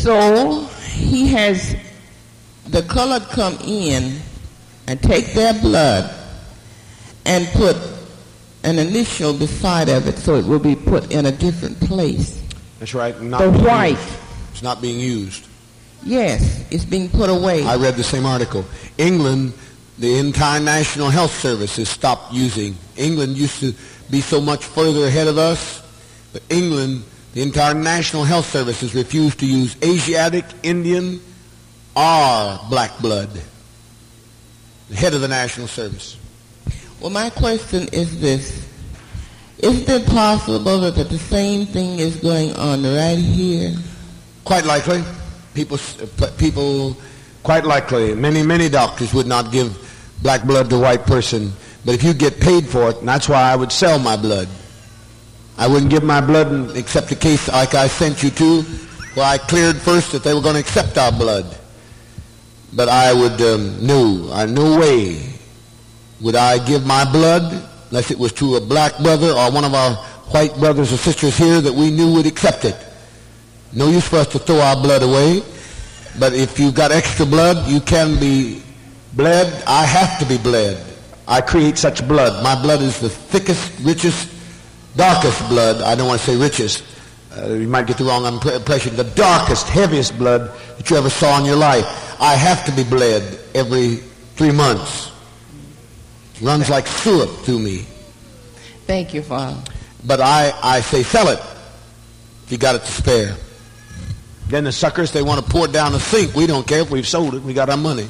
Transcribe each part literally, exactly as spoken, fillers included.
So he has the colored come in and take their blood and put an initial beside of it so it will be put in a different place. That's right. Not the white. Used. It's not being used. Yes, it's being put away. I read the same article. England, the entire National Health Service has stopped using. England used to be so much further ahead of us, but England, the entire National Health Service has refused to use Asiatic, Indian, or black blood. The head of the National Service. Well, my question is this. Isn't it possible that the same thing is going on right here? Quite likely. People, people, quite likely. Many, many doctors would not give black blood to a white person. But if you get paid for it, and that's why I would sell my blood. I wouldn't give my blood in, except a case like I sent you to, where I cleared first that they were going to accept our blood. But I would, um, no, uh, no way would I give my blood unless it was to a black brother or one of our white brothers or sisters here that we knew would accept it. No use for us to throw our blood away. But if you've got extra blood, you can be bled. I have to be bled. I create such blood. My blood is the thickest, richest, darkest blood. I don't want to say richest. Uh, you might get the wrong impression. The darkest, heaviest blood that you ever saw in your life. I have to be bled every three months. It runs like syrup through me. Thank you, Father. But I, I say sell it if you got it to spare. Then the suckers, they want to pour it down the sink. We don't care if we've sold it. We got our money.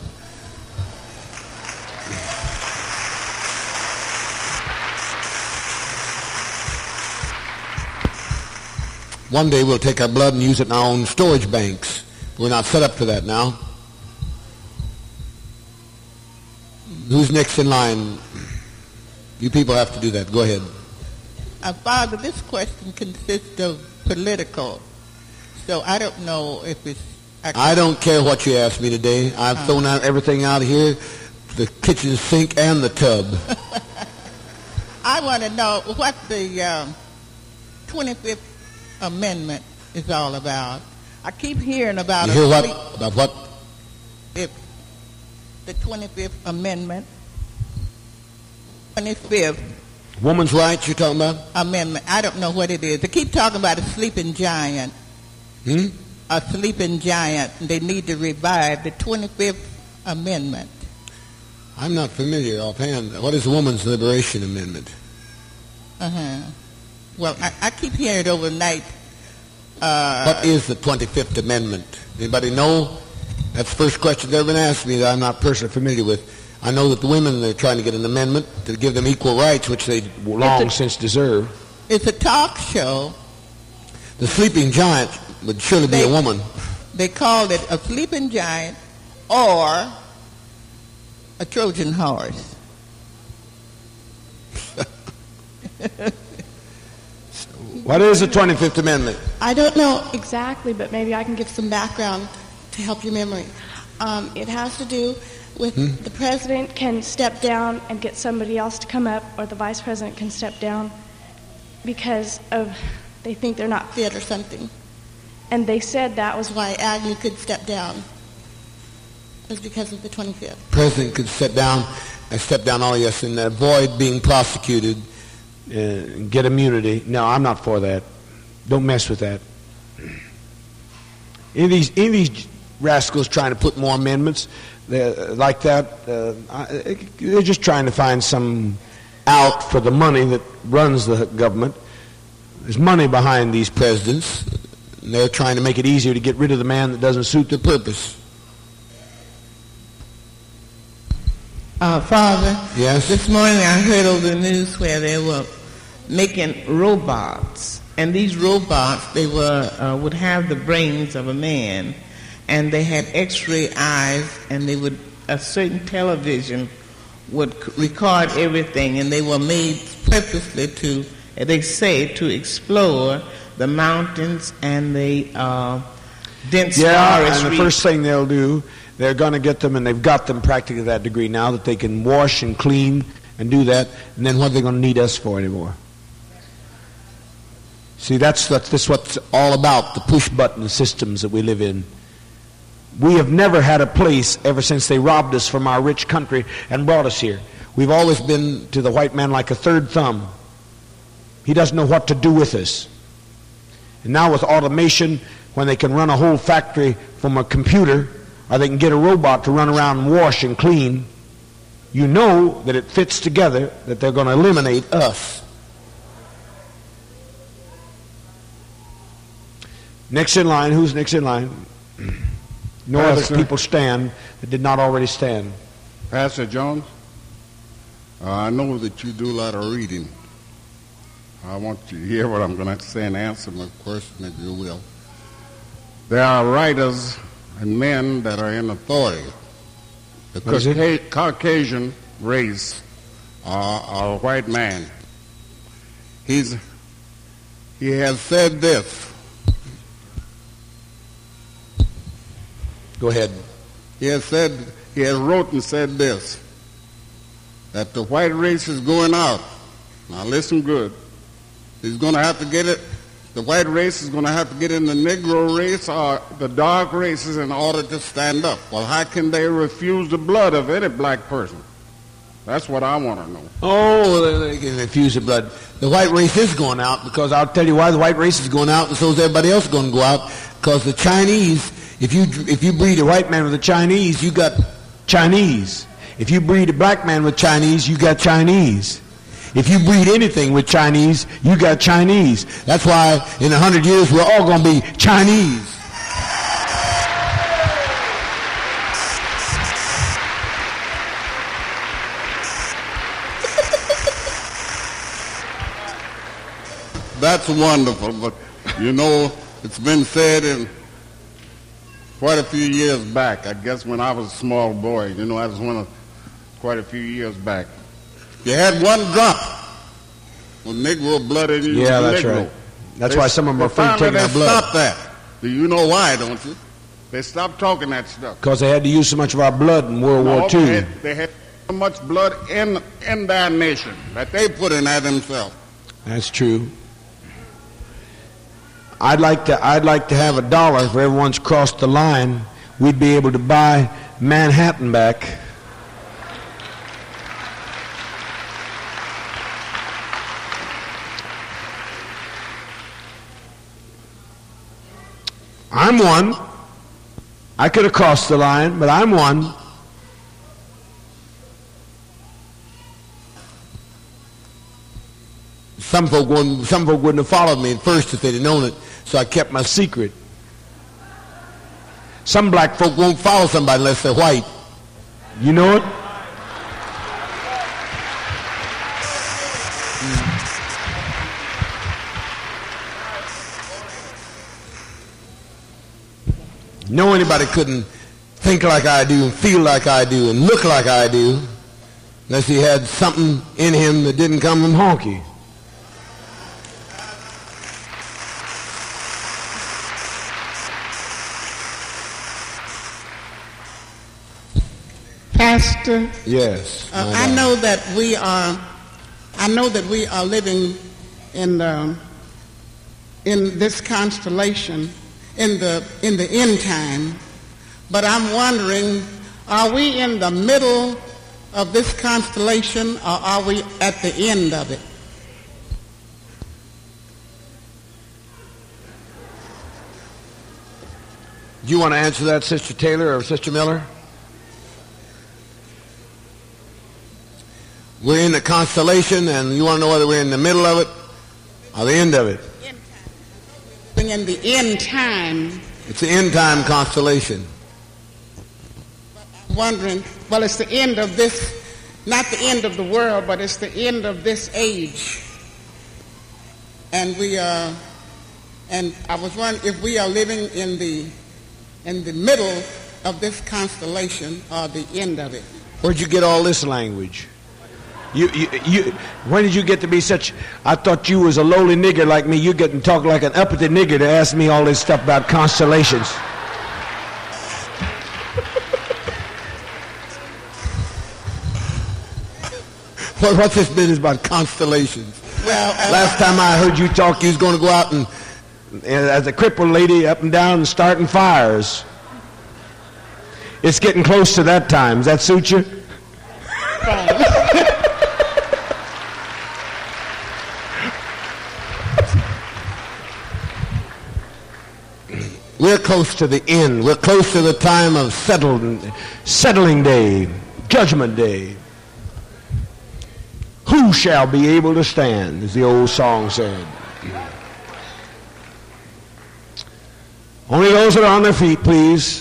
One day we'll take our blood and use it in our own storage banks. We're not set up for that now. Who's next in line? You people have to do that. Go ahead. Uh, Father, this question consists of political. So I don't know if it's... I don't care what you ask me today. I've uh, thrown out everything out of here, the kitchen sink and the tub. I want to know what the um, twenty-fifth Amendment is all about. I keep hearing about... You hear what? About what? If the twenty-fifth Amendment. twenty-fifth. Woman's rights you're talking about? Amendment. I don't know what it is. They keep talking about a sleeping giant. Hmm? A sleeping giant. They need to revive the twenty-fifth Amendment. I'm not familiar offhand. What is the Woman's Liberation Amendment? Uh-huh. Well, I, I keep hearing it overnight. Uh, what is the twenty-fifth Amendment? Anybody know? That's the first question they've ever been asked me that I'm not personally familiar with. I know that the women, they're trying to get an amendment to give them equal rights, which they long a, since deserve. It's a talk show. The sleeping giant would surely they, be a woman. They called it a sleeping giant or a Trojan horse. What is the twenty-fifth Amendment? I don't know exactly, but maybe I can give some background to help your memory. Um, it has to do with hmm? the president can step down and get somebody else to come up, or the vice president can step down because of they think they're not fit or something. And they said that was why Agnew could step down. It was because of the twenty-fifth. President could step down, and step down, oh yes, and avoid being prosecuted. Uh, get immunity. No, I'm not for that. Don't mess with that. Any of these, any of these rascals trying to put more amendments uh, like that, uh, I, they're just trying to find some out for the money that runs the government. There's money behind these presidents. And they're trying to make it easier to get rid of the man that doesn't suit their purpose. Uh, Father, yes? This morning I heard over the news where they were making robots, and these robots, they were uh, would have the brains of a man, and they had X-ray eyes, and they would a certain television would record everything, and they were made purposely to, they say, to explore the mountains and the uh, dense yeah, forest. And the first thing they'll do, they're going to get them, and they've got them practically to that degree now that they can wash and clean and do that. And then what are they going to need us for anymore? See, that's, that's, that's what's all about, the push-button systems that we live in. We have never had a place ever since they robbed us from our rich country and brought us here. We've always been to the white man like a third thumb. He doesn't know what to do with us. And now with automation, when they can run a whole factory from a computer, or they can get a robot to run around and wash and clean, you know that it fits together that they're going to eliminate us. Next in line, who's next in line? No other people stand that did not already stand. Pastor Jones, uh, I know that you do a lot of reading. I want you to hear what I'm going to say and answer my question, if you will. There are writers and men that are in authority. The Cauca- Caucasian race are, are a white man. He's, he has said this. Go ahead. He has said, he has wrote and said this, that the white race is going out. Now listen good. He's going to have to get it, the white race is going to have to get in the Negro race or the dark races in order to stand up. Well, how can they refuse the blood of any black person? That's what I want to know. Oh, they can refuse the blood. The white race is going out, because I'll tell you why the white race is going out, and so is everybody else going to go out, because the Chinese, if you if you breed a white man with a Chinese, you got Chinese. If you breed a black man with Chinese, you got Chinese. If you breed anything with Chinese, you got Chinese. That's why in a hundred years we're all going to be Chinese. That's wonderful, but you know, it's been said in quite a few years back, I guess when I was a small boy, you know, I was one of quite a few years back. You had one drop with Negro blood in you. Yeah, that's Negro. right. That's they, why some of them are afraid of taking they our blood. stopped that. Do you know why, don't you? They stopped talking that stuff. Because they had to use so much of our blood in World no, War Two. They had, they had so much blood in, in their nation that they put in that themselves. That's true. I'd like to I'd like to have a dollar for everyone's crossed the line. We'd be able to buy Manhattan back. I'm one. I could have crossed the line, but I'm one. Some folk wouldn't, some folk wouldn't have followed me at first if they'd have known it, so I kept my secret. Some black folk won't follow somebody unless they're white. You know it? No, anybody couldn't think like I do and feel like I do and look like I do unless he had something in him that didn't come from honky. Pastor, yes, uh, I know that we are. I know that we are living in the, in this constellation, in the in the end time. But I'm wondering, are we in the middle of this constellation, or are we at the end of it? Do you want to answer that, Sister Taylor or Sister Miller? We're in the constellation, and you want to know whether we're in the middle of it or the end of it? We're in the end time. It's the end time constellation. I'm wondering, well, it's the end of this, not the end of the world, but it's the end of this age. And we are, and I was wondering if we are living in the in the middle of this constellation or the end of it. Where'd you get all this language? You, you, you, when did you get to be such, I thought you was a lowly nigger like me. You get and talk like an uppity nigger to ask me all this stuff about constellations. what, what's this business about constellations? Well, uh, last time I heard you talk, you was going to go out and, and as a crippled lady, up and down and starting fires. It's getting close to that time. Does that suit you? We're close to the end. We're close to the time of settled, settling day, judgment day. Who shall be able to stand, as the old song said. Only those that are on their feet, please.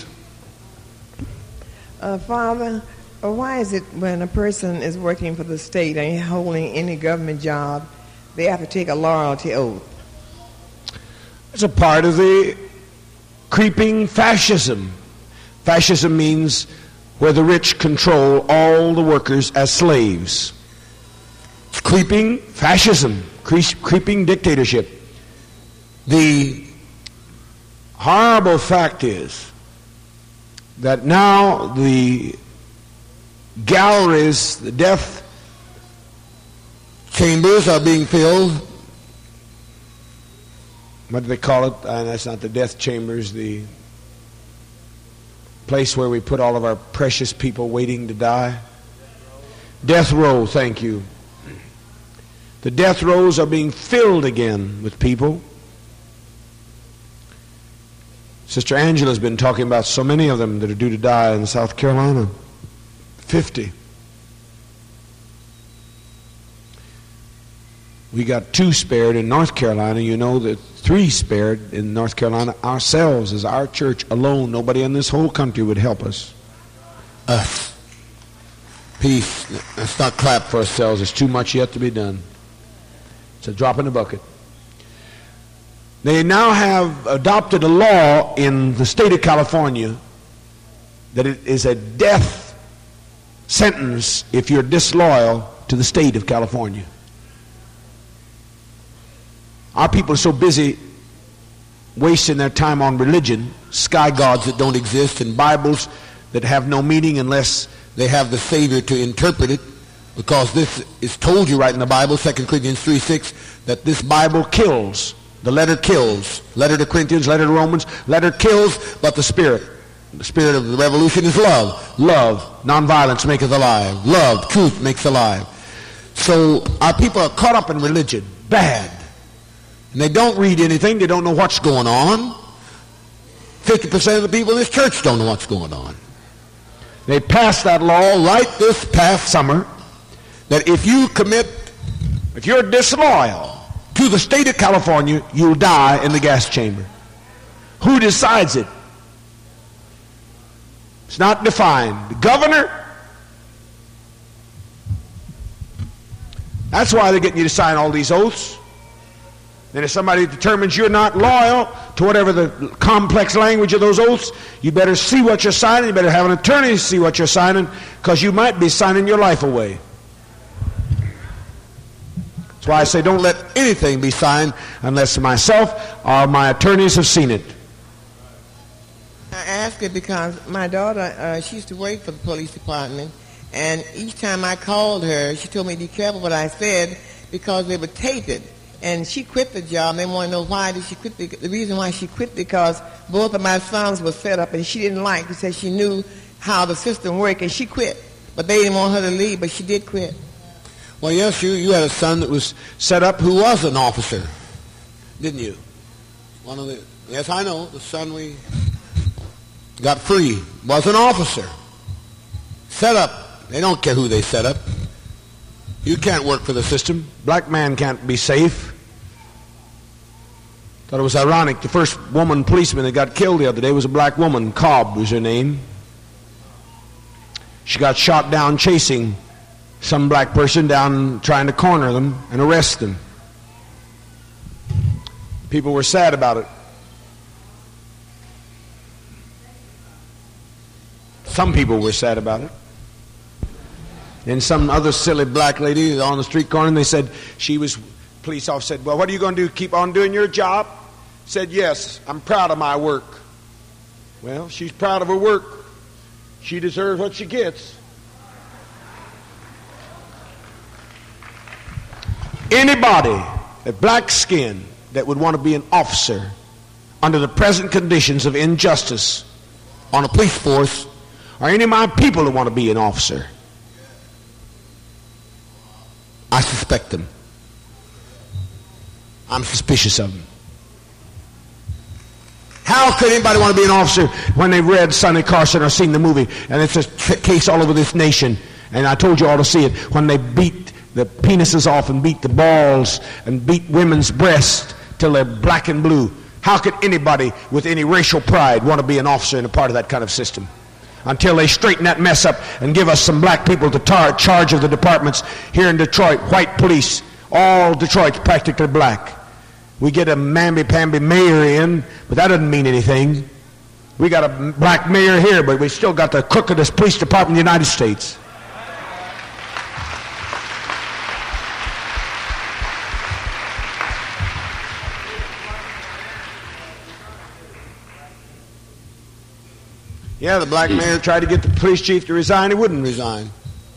Uh, Father, uh, why is it when a person is working for the state and holding any government job, they have to take a loyalty oath? It's a part of the creeping fascism. Fascism means where the rich control all the workers as slaves. It's creeping fascism, cre- creeping dictatorship. The horrible fact is that now the galleries, the death chambers are being filled. What do they call it? Uh, that's not the death chambers, the place where we put all of our precious people waiting to die. Death row, thank you. The death rows are being filled again with people. Sister Angela's been talking about so many of them that are due to die in South Carolina. Fifty. We got two spared in North Carolina. You know that three spared in North Carolina. Ourselves, as our church alone, nobody in this whole country would help us. Us. Peace. Let's not clap for ourselves. There's too much yet to be done. It's a drop in the bucket. They now have adopted a law in the state of California that it is a death sentence if you're disloyal to the state of California. Our people are so busy wasting their time on religion, sky gods that don't exist, and Bibles that have no meaning unless they have the Savior to interpret it, because this is told you right in the Bible, Second Corinthians three six, that this Bible kills. The letter kills. Letter to Corinthians, letter to Romans, letter kills, but the Spirit. The spirit of the revolution is love. Love, nonviolence maketh alive. Love, truth makes alive. So our people are caught up in religion. Bad. And they don't read anything. They don't know what's going on. fifty percent of the people in this church don't know what's going on. They passed that law right this past summer that if you commit, if you're disloyal to the state of California, you'll die in the gas chamber. Who decides it? It's not defined. The governor? That's why they're getting you to sign all these oaths. And if somebody determines you're not loyal to whatever the complex language of those oaths, you better see what you're signing. You better have an attorney see what you're signing, because you might be signing your life away. That's why I say don't let anything be signed unless myself or my attorneys have seen it. I ask it because my daughter, uh, she used to work for the police department, and each time I called her, she told me to be careful what I said because they would tape it. And she quit the job, and they want to know why did she quit. The, the reason why she quit, because both of my sons were set up, and she didn't like, because she knew how the system worked, and she quit. But they didn't want her to leave, but she did quit. Well, yes, you, you had a son that was set up who was an officer, didn't you? One of the, yes, I know, the son we got free was an officer. Set up. They don't care who they set up. You can't work for the system. Black man can't be safe. Thought it was ironic. The first woman policeman that got killed the other day was a black woman. Cobb was her name. She got shot down chasing some black person down, trying to corner them and arrest them. People were sad about it. Some people were sad about it. And some other silly black lady on the street corner, and they said she was, police officer said, well, what are you going to do, keep on doing your job? Said, yes, I'm proud of my work. Well, she's proud of her work. She deserves what she gets. Anybody, a black skin, that would want to be an officer under the present conditions of injustice on a police force, or any of my people that want to be an officer, I suspect them. I'm suspicious of them. How could anybody want to be an officer when they've read Sonny Carson or seen the movie, and it's a case all over this nation, and I told you all to see it, when they beat the penises off and beat the balls and beat women's breasts till they're black and blue. How could anybody with any racial pride want to be an officer and a part of that kind of system? Until they straighten that mess up and give us some black people to tar- charge of the departments here in Detroit, white police, all Detroit's practically black. We get a mamby-pamby mayor in, but that doesn't mean anything. We got a black mayor here, but we still got the crookedest police department in the United States. Yeah, the black mayor tried to get the police chief to resign. He wouldn't resign.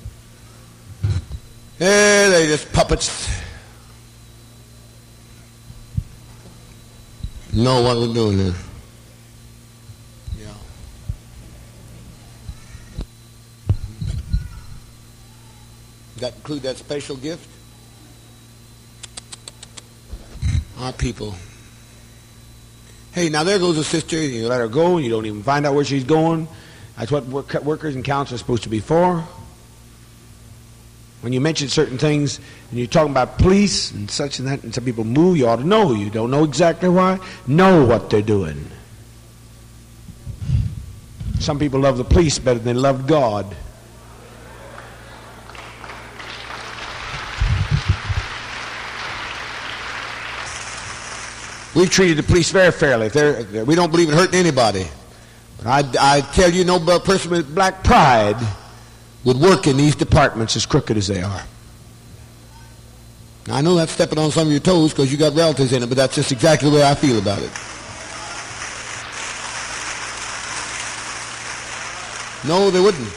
Yeah, they just puppets. Know what we're doing here. Yeah. Does that include that special gift? Our people. Hey, now there goes a sister. You let her go, and you don't even find out where she's going. That's what work, workers and council are supposed to be for. When you mention certain things, and you're talking about police and such and that, and some people move, you ought to know. You don't know exactly why. Know what they're doing. Some people love the police better than they love God. We've treated the police very fairly. If they're, we don't believe in hurting anybody. But I, I tell you, no person with black pride would work in these departments as crooked as they are. Now, I know that's stepping on some of your toes because you got relatives in it, but that's just exactly the way I feel about it. No, they wouldn't.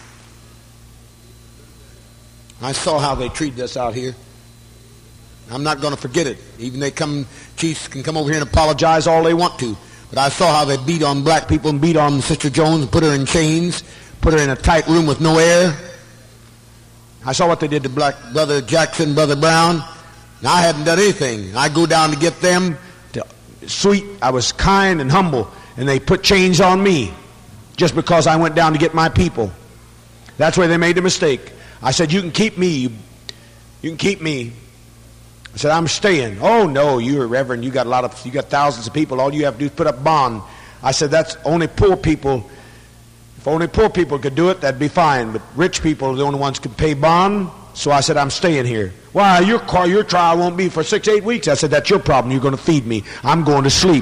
I saw how they treated us out here. I'm not going to forget it. Even they come, chiefs can come over here and apologize all they want to. But I saw how they beat on black people and beat on Sister Jones and put her in chains, put her in a tight room with no air. I saw what they did to black Brother Jackson, Brother Brown. Now, I hadn't done anything. I go down to get them. To, sweet, I was kind and humble, and they put chains on me just because I went down to get my people. That's where they made the mistake. I said, you can keep me. You, you can keep me. I said, I'm staying. Oh, no, you're a reverend. You got a lot of, you got thousands of people. All you have to do is put up bond. I said, that's only poor people. If only poor people could do it, that'd be fine. But rich people are the only ones who could pay bond. So I said, I'm staying here. Why, your car, your trial won't be for six, eight weeks. I said, that's your problem. You're going to feed me. I'm going to sleep.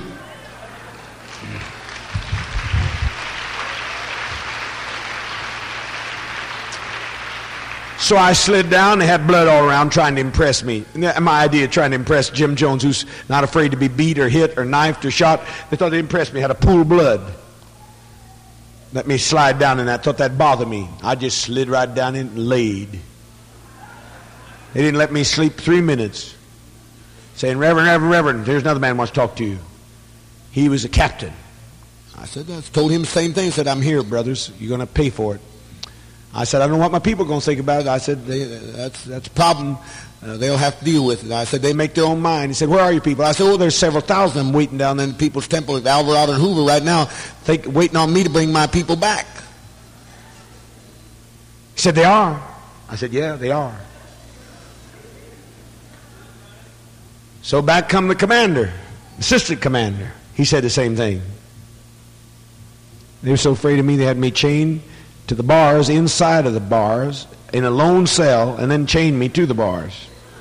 So I slid down. They had blood all around trying to impress me. My idea of trying to impress Jim Jones, who's not afraid to be beat or hit or knifed or shot, they thought they impressed me. Had a pool of blood. Let me slide down in that. Thought that'd bother me. I just slid right down in and laid. They didn't let me sleep three minutes. Saying, Reverend, Reverend, Reverend, there's another man who wants to talk to you. He was a captain. I said, I told him the same thing. I said, I'm here, brothers. You're going to pay for it. I said, I don't know what my people are going to think about it. I said, they, that's, that's a problem. Uh, they'll have to deal with it. I said, they make their own mind. He said, where are your people? I said, oh, there's several thousand of them waiting down in the People's Temple at Alvarado and Hoover right now, think, waiting on me to bring my people back. He said, they are. I said, yeah, they are. So back come the commander, assistant commander. He said the same thing. They were so afraid of me, they had me chained to the bars, inside of the bars, in a lone cell, and then chained me to the bars.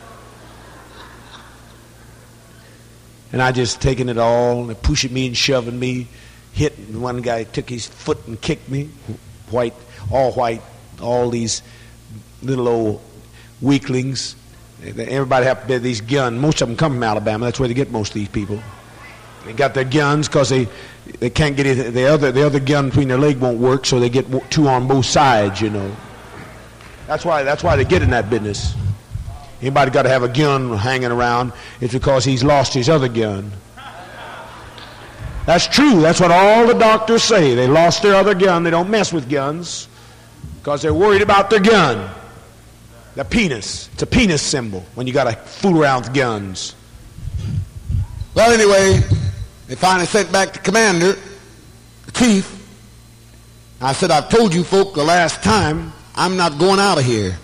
And I just taking it all, and pushing me and shoving me, hitting. One guy took his foot and kicked me, white, all white, all these little old weaklings. Everybody have these guns. Most of them come from Alabama. That's where they get most of these people. They got their guns because they they can't get it. The other the other gun between their leg won't work, so they get two on both sides. You know. That's why that's why they get in that business. Anybody got to have a gun hanging around, it's because he's lost his other gun. That's true. That's what all the doctors say. They lost their other gun. They don't mess with guns because they're worried about their gun. The penis. It's a penis symbol when you got to fool around with guns. Well, anyway, they finally sent back the commander, the chief. I said, I've told you folk the last time, I'm not going out of here.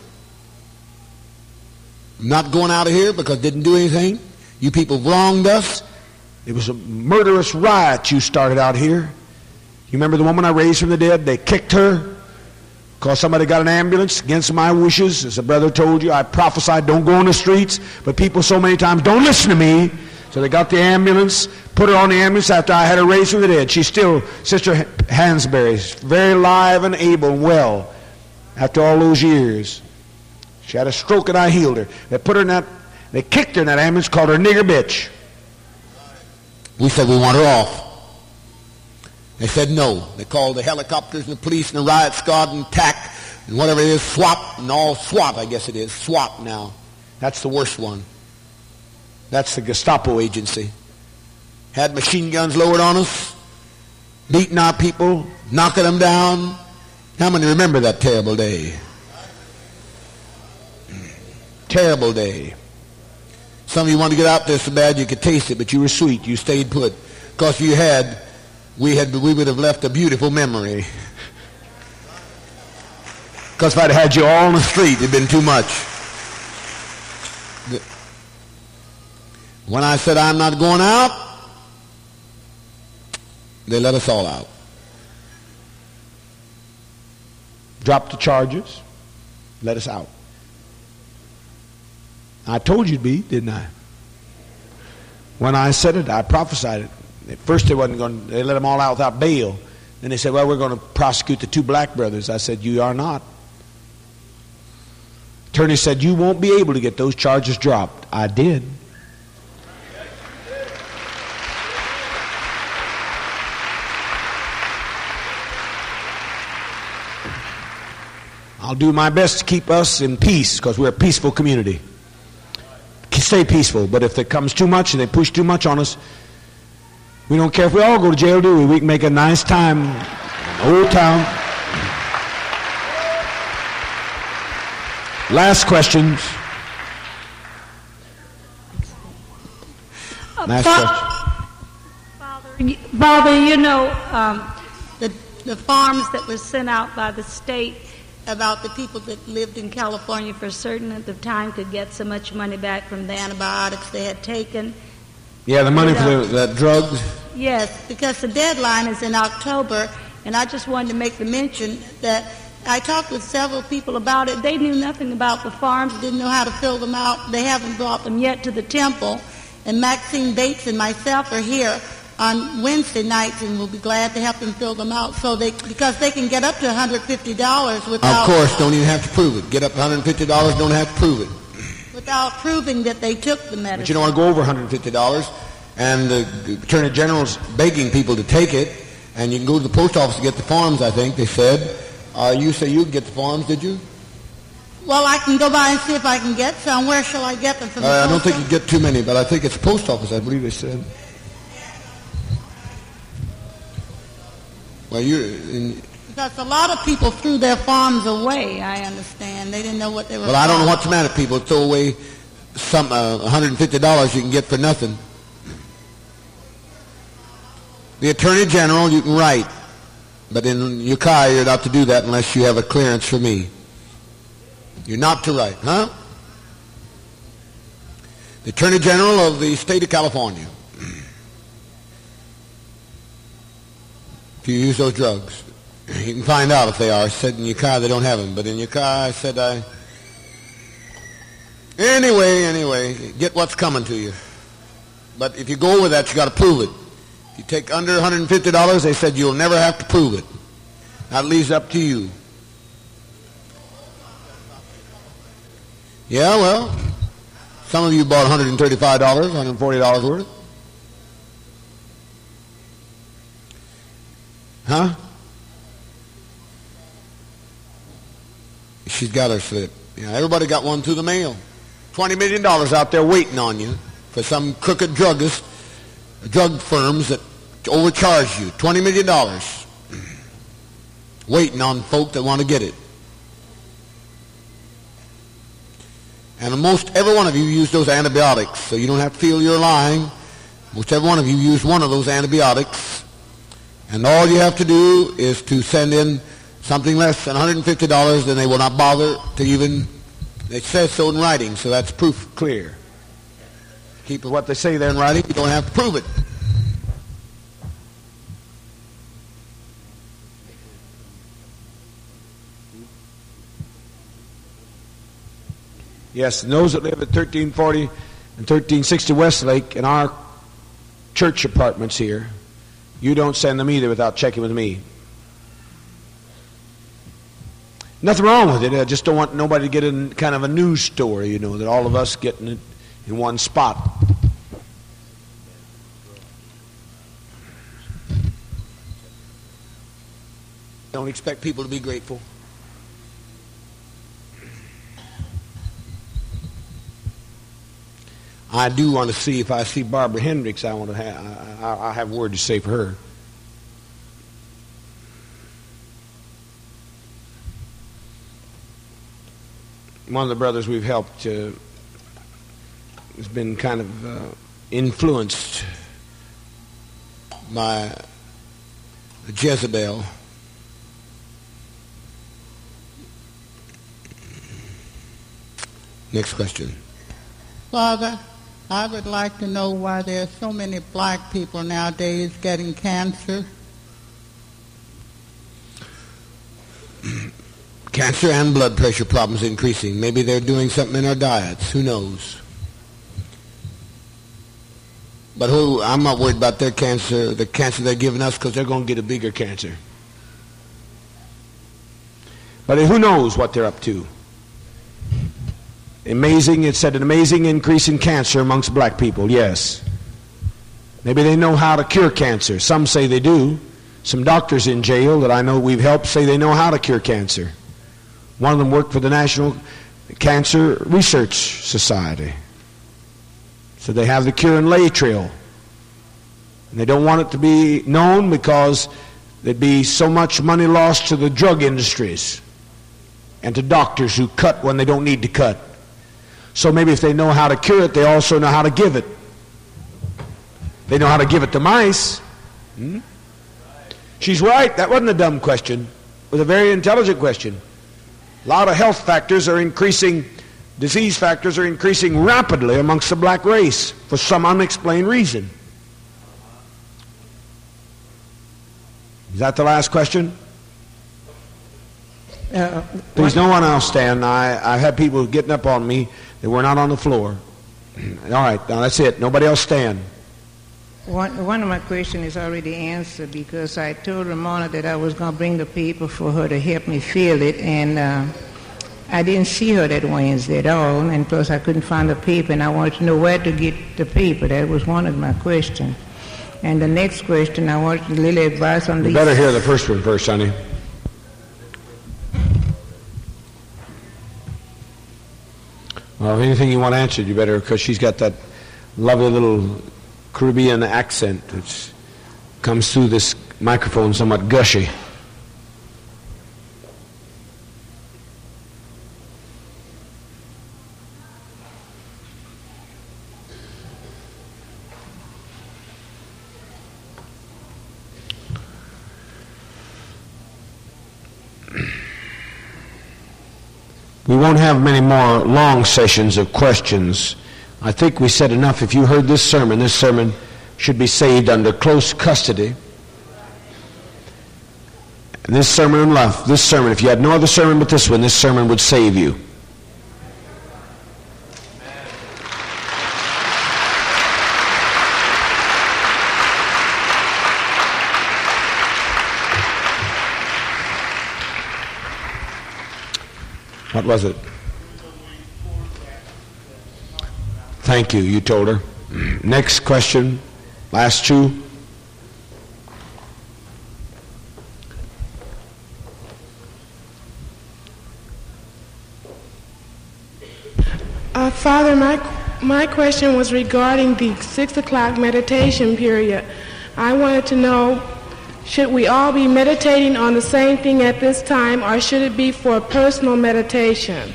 I'm not going out of here because I didn't do anything. You people wronged us. It was a murderous riot you started out here. You remember the woman I raised from the dead? They kicked her because somebody got an ambulance against my wishes. As a brother told you, I prophesied, don't go on the streets. But people so many times don't listen to me. So they got the ambulance, put her on the ambulance after I had her raised from the dead. She's still, Sister Hansberry, very alive and able and well after all those years. She had a stroke and I healed her. They put her in that, they kicked her in that ambulance, called her nigger bitch. We said we want her off. They said no. They called the helicopters and the police and the riot squad and T A C and whatever it is, SWAT and all SWAT, I guess it is. SWAT now. That's the worst one. That's the Gestapo agency. Had machine guns lowered on us, beating our people, knocking them down. How many remember that terrible day? Terrible day. Some of you wanted to get out there so bad you could taste it, but you were sweet. You stayed put. Because you had, we had, we would have left a beautiful memory. Because if I'd had you all on the street, it'd been too much. When I said I'm not going out, they let us all out. Dropped the charges, let us out. I told you to be, didn't I? When I said it, I prophesied it. At first they wasn't going to, they let them all out without bail. Then they said, well, we're going to prosecute the two black brothers. I said, you are not. Attorney said, you won't be able to get those charges dropped. I did. I'll do my best to keep us in peace because we're a peaceful community. Stay peaceful, but if it comes too much and they push too much on us, we don't care if we all go to jail, do we? We can make a nice time in the old town. Last questions. Uh, Last Fa- question. Father, Father, you know, um, the, the farms that were sent out by the state about the people that lived in California for a certain length of time could get so much money back from the antibiotics they had taken. Yeah, the money and, uh, for the, the drugs. Yes, because the deadline is in October, and I just wanted to make the mention that I talked with several people about it. They knew nothing about the farms, didn't know how to fill them out. They haven't brought them yet to the temple. And Maxine Bates and myself are here on Wednesday nights, and we'll be glad to help them fill them out. So they, because they can get up to one hundred fifty dollars without... Of course, don't even have to prove it. Get up one hundred fifty dollars, don't have to prove it. Without proving that they took the medicine. But you don't want to go over one hundred fifty dollars, and the Attorney General's begging people to take it, and you can go to the post office to get the forms, I think, they said. Uh, you say you can get the forms, did you? Well, I can go by and see if I can get some. Where shall I get them from? Uh, the I don't post think you office? get too many, but I think it's the post office, I believe they said. Well, you in, Because a lot of people threw their farms away, I understand. They didn't know what they were... well, I don't know what's the matter. People throw away some uh, one hundred fifty dollars you can get for nothing. The Attorney General, you can write. But in Ukiah, you're not to do that unless you have a clearance from me. You're not to write, huh? The Attorney General of the state of California. If you use those drugs, you can find out if they are. I said in Ukiah they don't have them, but in Ukiah I said I... Anyway, anyway, get what's coming to you. But if you go over that, you got to prove it. If you take under one hundred fifty dollars, they said you'll never have to prove it. That leaves up to you. Yeah, well, some of you bought one hundred thirty-five dollars, one hundred forty dollars worth. Huh? She's got her slip. Yeah, everybody got one through the mail. twenty million dollars out there waiting on you for some crooked druggist, drug firms that overcharge you. twenty million dollars waiting on folk that want to get it. And most every one of you use those antibiotics, so you don't have to feel you're lying. Most every one of you use one of those antibiotics. And all you have to do is to send in something less than one hundred fifty dollars, and they will not bother to even, it says so in writing, so that's proof clear. Keep what they say there in writing, you don't have to prove it. Yes, and those that live at thirteen forty and thirteen sixty Westlake in our church apartments here, you don't send them either without checking with me. Nothing wrong with it. I just don't want nobody to get in kind of a news story, you know, that all of us getting it in one spot. Don't expect people to be grateful. I do want to see, if I see Barbara Hendricks, I want to have, I, I have a word to say for her. One of the brothers we've helped uh, has been kind of uh, influenced by Jezebel. Next question. Father, I would like to know why there are so many black people nowadays getting cancer. Cancer and blood pressure problems increasing. Maybe they're doing something in our diets. Who knows? But who? I'm not worried about their cancer, the cancer they're giving us, because they're going to get a bigger cancer. But who knows what they're up to? Amazing, it said an amazing increase in cancer amongst black people, yes. Maybe they know how to cure cancer. Some say they do. Some doctors in jail that I know we've helped say they know how to cure cancer. One of them worked for the National Cancer Research Society. So they have the cure and lay trail. And they don't want it to be known because there'd be so much money lost to the drug industries and to doctors who cut when they don't need to cut. So maybe if they know how to cure it, they also know how to give it. They know how to give it to mice. Hmm? She's right. That wasn't a dumb question. It was a very intelligent question. A lot of health factors are increasing, disease factors are increasing rapidly amongst the black race for some unexplained reason. Is that the last question? Uh, Please, no one else stand. I, I've had people getting up on me. They were not on the floor. All right, now that's it. Nobody else stand. One, one of my questions is already answered because I told Ramona that I was going to bring the paper for her to help me fill it, and uh, I didn't see her that Wednesday at all, and plus I couldn't find the paper, and I wanted to know where to get the paper. That was one of my questions. And the next question, I wanted a little advice on the... You better hear the first one first, honey. Well, if anything you want answered, you better, because she's got that lovely little Caribbean accent which comes through this microphone somewhat gushy. We won't have many more long sessions of questions. I think we said enough. If you heard this sermon, this sermon should be saved under close custody. And this sermon and love, this sermon, if you had no other sermon but this one, this sermon would save you. What was it? Thank you. You told her. Next question. Last two. Uh, Father, my, my question was regarding the six o'clock meditation period. I wanted to know, should we all be meditating on the same thing at this time, or should it be for personal meditation?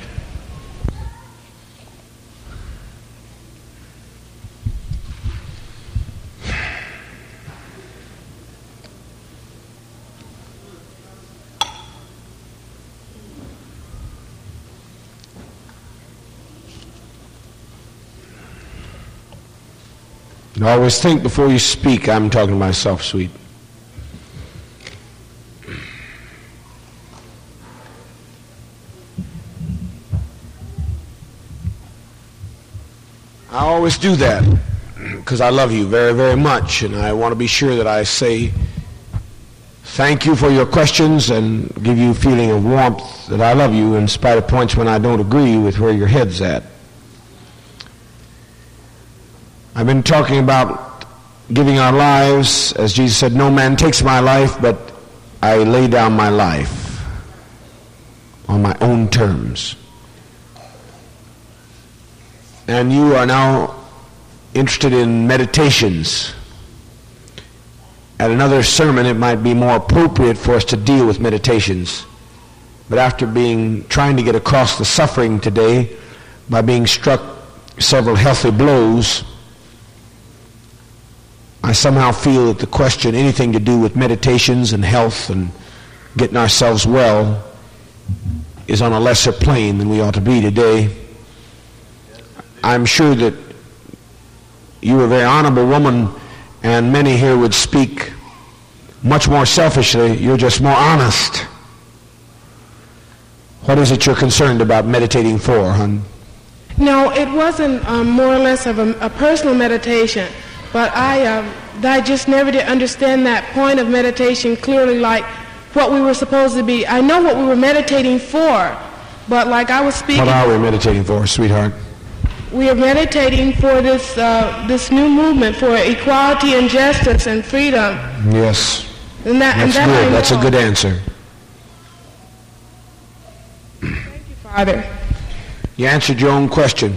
You always think before you speak. I'm talking to myself, sweet. I always do that because I love you very, very much, and I want to be sure that I say thank you for your questions and give you a feeling of warmth that I love you in spite of points when I don't agree with where your head's at. I've been talking about giving our lives, as Jesus said, no man takes my life, but I lay down my life on my own terms. And you are now interested in meditations. At another sermon, it might be more appropriate for us to deal with meditations. But after being trying to get across the suffering today by being struck several healthy blows, I somehow feel that the question, anything to do with meditations and health and getting ourselves well, is on a lesser plane than we ought to be today. I'm sure that you are a very honorable woman, and many here would speak much more selfishly. You're just more honest. What is it you're concerned about meditating for, hon? No, it wasn't um, more or less of a, a personal meditation, but I, uh, I just never did understand that point of meditation clearly, like what we were supposed to be. I know what we were meditating for, but like I was speaking... What are we meditating for, sweetheart? We are meditating for this uh, this new movement for equality and justice and freedom. Yes. And that, That's and that good. That's a good answer. Thank you, Father. You answered your own question.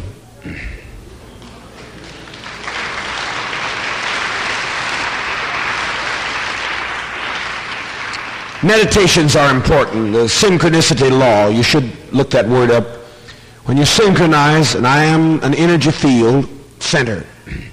Meditations are important. The synchronicity law, you should look that word up. When you synchronize, and I am an energy field center,